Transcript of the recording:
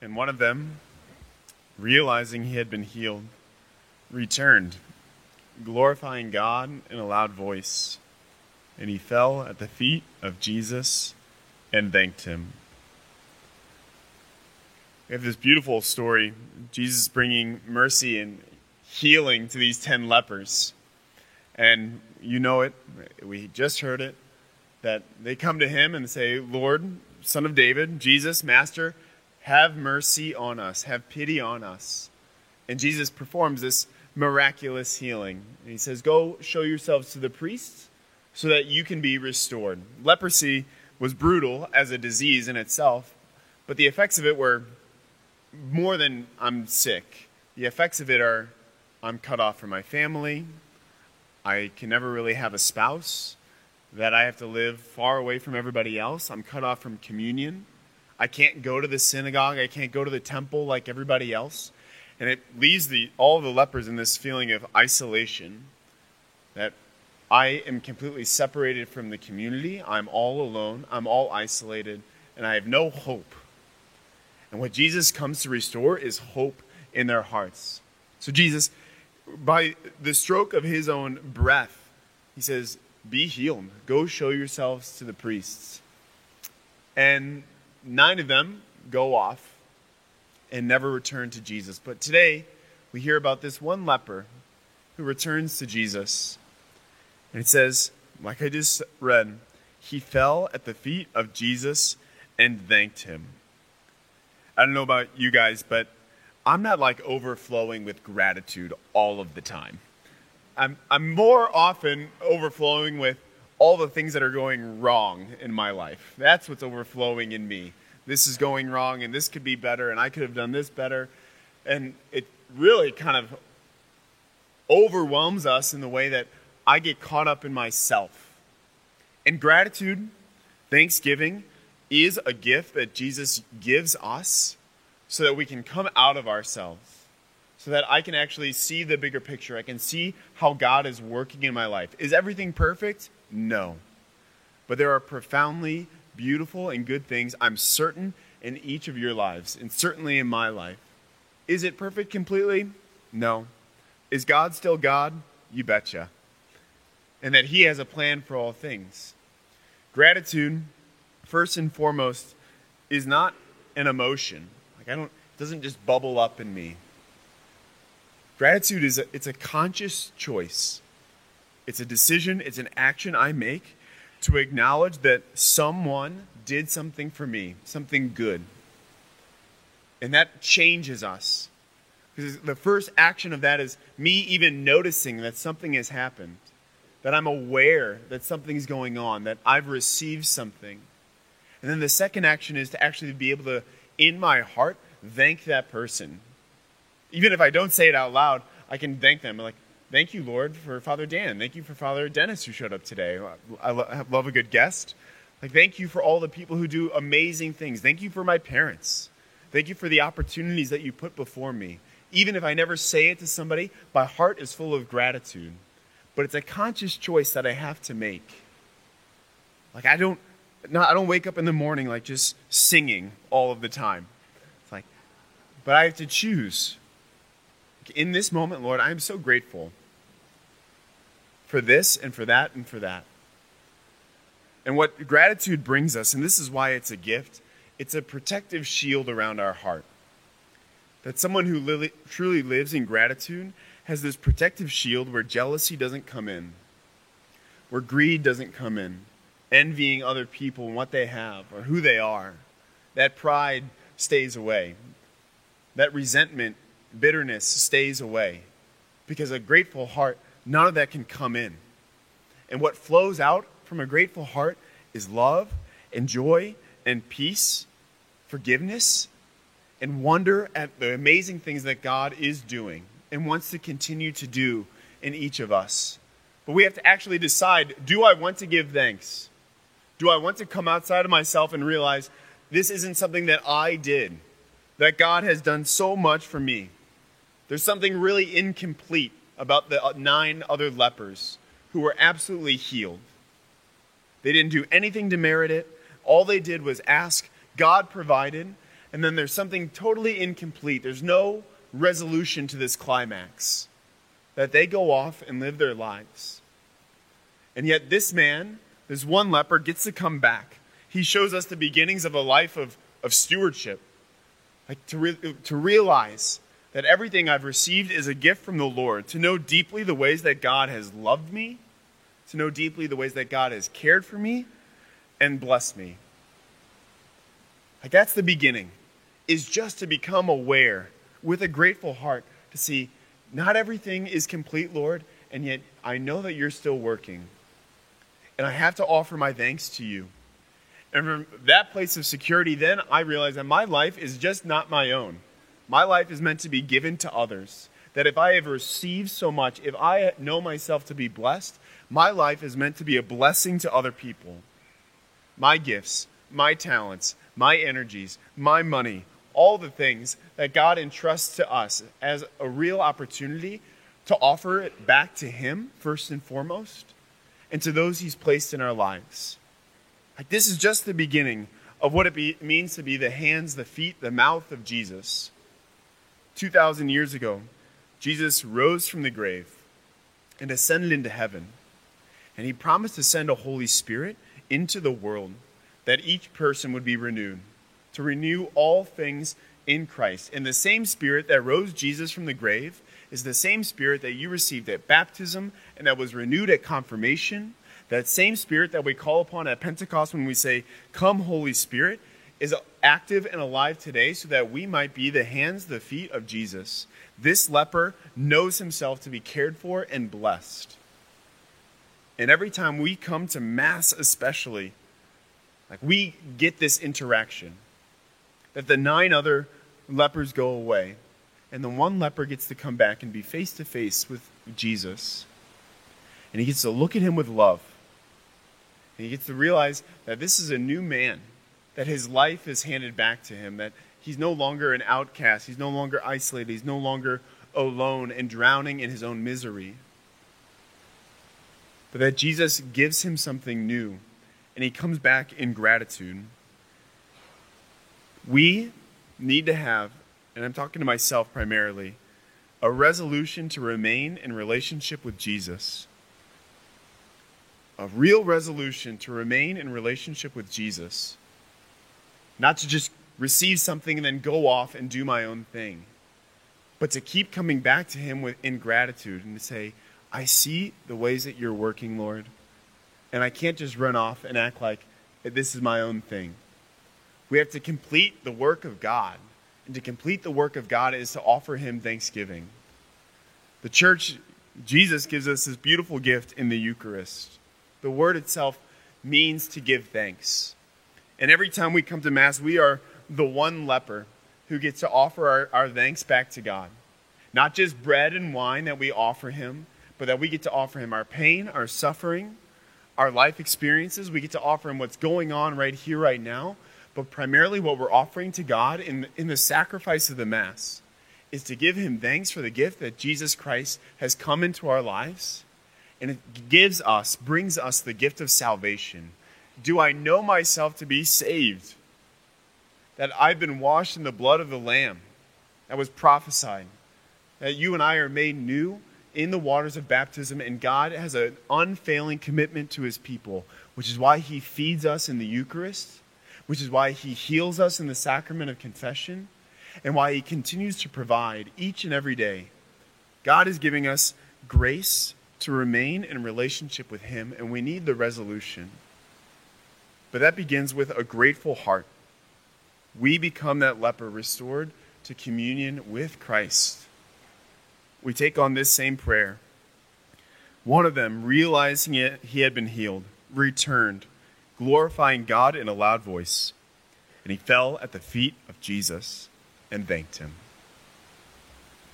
And one of them, realizing he had been healed, returned, glorifying God in a loud voice. And he fell at the feet of Jesus and thanked him. We have this beautiful story, Jesus bringing mercy and healing to these 10 lepers. And you know it, we just heard it, that they come to him and say, Lord, Son of David, Jesus, Master, have mercy on us, have pity on us. And Jesus performs this miraculous healing. And he says, go show yourselves to the priests so that you can be restored. Leprosy was brutal as a disease in itself, but the effects of it were more than I'm sick. The effects of it are I'm cut off from my family. I can never really have a spouse. That I have to live far away from everybody else. I'm cut off from communion. I can't go to the synagogue. I can't go to the temple like everybody else. And it leaves all the lepers in this feeling of isolation. That I am completely separated from the community. I'm all alone. I'm all isolated. And I have no hope. And what Jesus comes to restore is hope in their hearts. So Jesus, by the stroke of his own breath, he says, be healed. Go show yourselves to the priests. And 9 of them go off and never return to Jesus. But today, we hear about this one leper who returns to Jesus. And it says, like I just read, he fell at the feet of Jesus and thanked him. I don't know about you guys, but I'm not like overflowing with gratitude all of the time. I'm more often overflowing with all the things that are going wrong in my life. That's what's overflowing in me. This is going wrong, and this could be better, and I could have done this better. And it really kind of overwhelms us in the way that I get caught up in myself. And gratitude, thanksgiving, is a gift that Jesus gives us so that we can come out of ourselves, so that I can actually see the bigger picture. I can see how God is working in my life. Is everything perfect? No. But there are profoundly beautiful and good things, I'm certain, in each of your lives, and certainly in my life. Is it perfect completely? No. Is God still God? You betcha. And that he has a plan for all things. Gratitude, first and foremost, is not an emotion. It doesn't just bubble up in me. Gratitude it's a conscious choice. It's a decision, it's an action I make to acknowledge that someone did something for me, something good. And that changes us. Because the first action of that is me even noticing that something has happened, that I'm aware that something's going on, that I've received something. And then the second action is to actually be able to, in my heart, thank that person. Even if I don't say it out loud, I can thank them. Like, thank you, Lord, for Father Dan. Thank you for Father Dennis who showed up today. I love a good guest. Like, thank you for all the people who do amazing things. Thank you for my parents. Thank you for the opportunities that you put before me. Even if I never say it to somebody, my heart is full of gratitude. But it's a conscious choice that I have to make. Like, I don't wake up in the morning like just singing all of the time. It's like, but I have to choose. In this moment, Lord, I am so grateful for this and for that and for that. And what gratitude brings us, and this is why it's a gift, it's a protective shield around our heart. That someone who truly lives in gratitude has this protective shield where jealousy doesn't come in, where greed doesn't come in, envying other people and what they have or who they are. That pride stays away. That resentment, bitterness stays away. Because a grateful heart, none of that can come in. And what flows out from a grateful heart is love and joy and peace, forgiveness, and wonder at the amazing things that God is doing and wants to continue to do in each of us. But we have to actually decide, do I want to give thanks? Do I want to come outside of myself and realize this isn't something that I did, that God has done so much for me? There's something really incomplete about the 9 other lepers who were absolutely healed. They didn't do anything to merit it. All they did was ask. God provided. and then there's something totally incomplete. There's no resolution to this climax, that they go off and live their lives. And yet this man, this one leper, gets to come back. He shows us the beginnings of a life of stewardship. Like to realize that everything I've received is a gift from the Lord. To know deeply the ways that God has loved me. To know deeply the ways that God has cared for me and blessed me. Like that's the beginning. Is just to become aware with a grateful heart to see not everything is complete, Lord, and yet I know that you're still working. And I have to offer my thanks to you. And from that place of security, then I realize that my life is just not my own. My life is meant to be given to others. That if I have received so much, if I know myself to be blessed, my life is meant to be a blessing to other people. My gifts, my talents, my energies, my money, all the things that God entrusts to us as a real opportunity to offer it back to Him, first and foremost, and to those He's placed in our lives. Like this is just the beginning of what it means to be the hands, the feet, the mouth of Jesus. 2,000 years ago, Jesus rose from the grave and ascended into heaven. And He promised to send a Holy Spirit into the world that each person would be renewed, to renew all things in Christ. And the same Spirit that rose Jesus from the grave is the same Spirit that you received at baptism and that was renewed at confirmation. That same Spirit that we call upon at Pentecost when we say, "Come, Holy Spirit," is active and alive today so that we might be the hands, the feet of Jesus. This leper knows himself to be cared for and blessed. And every time we come to Mass especially, like we get this interaction. That the 9 other lepers go away, and the one leper gets to come back and be face to face with Jesus. And he gets to look at him with love. And he gets to realize that this is a new man, that his life is handed back to him, that he's no longer an outcast, he's no longer isolated, he's no longer alone and drowning in his own misery. But that Jesus gives him something new, and he comes back in gratitude. We need to have, and I'm talking to myself primarily, a resolution to remain in relationship with Jesus. A real resolution to remain in relationship with Jesus. Not to just receive something and then go off and do my own thing. But to keep coming back to Him in gratitude and to say, I see the ways that you're working, Lord. And I can't just run off and act like this is my own thing. We have to complete the work of God. And to complete the work of God is to offer Him thanksgiving. The church, Jesus gives us this beautiful gift in the Eucharist. The word itself means to give thanks. And every time we come to Mass, we are the one leper who gets to offer our thanks back to God. Not just bread and wine that we offer Him, but that we get to offer Him our pain, our suffering, our life experiences. We get to offer Him what's going on right here, right now. But primarily what we're offering to God in the sacrifice of the Mass is to give Him thanks for the gift that Jesus Christ has come into our lives. And it brings us the gift of salvation. Do I know myself to be saved? That I've been washed in the blood of the Lamb that was prophesied. That you and I are made new in the waters of baptism, and God has an unfailing commitment to His people, which is why He feeds us in the Eucharist, which is why He heals us in the sacrament of confession, and why He continues to provide each and every day. God is giving us grace to remain in relationship with Him, and we need the resolution. But that begins with a grateful heart. We become that leper restored to communion with Christ. We take on this same prayer. One of them, realizing he had been healed, returned, glorifying God in a loud voice. And he fell at the feet of Jesus and thanked Him.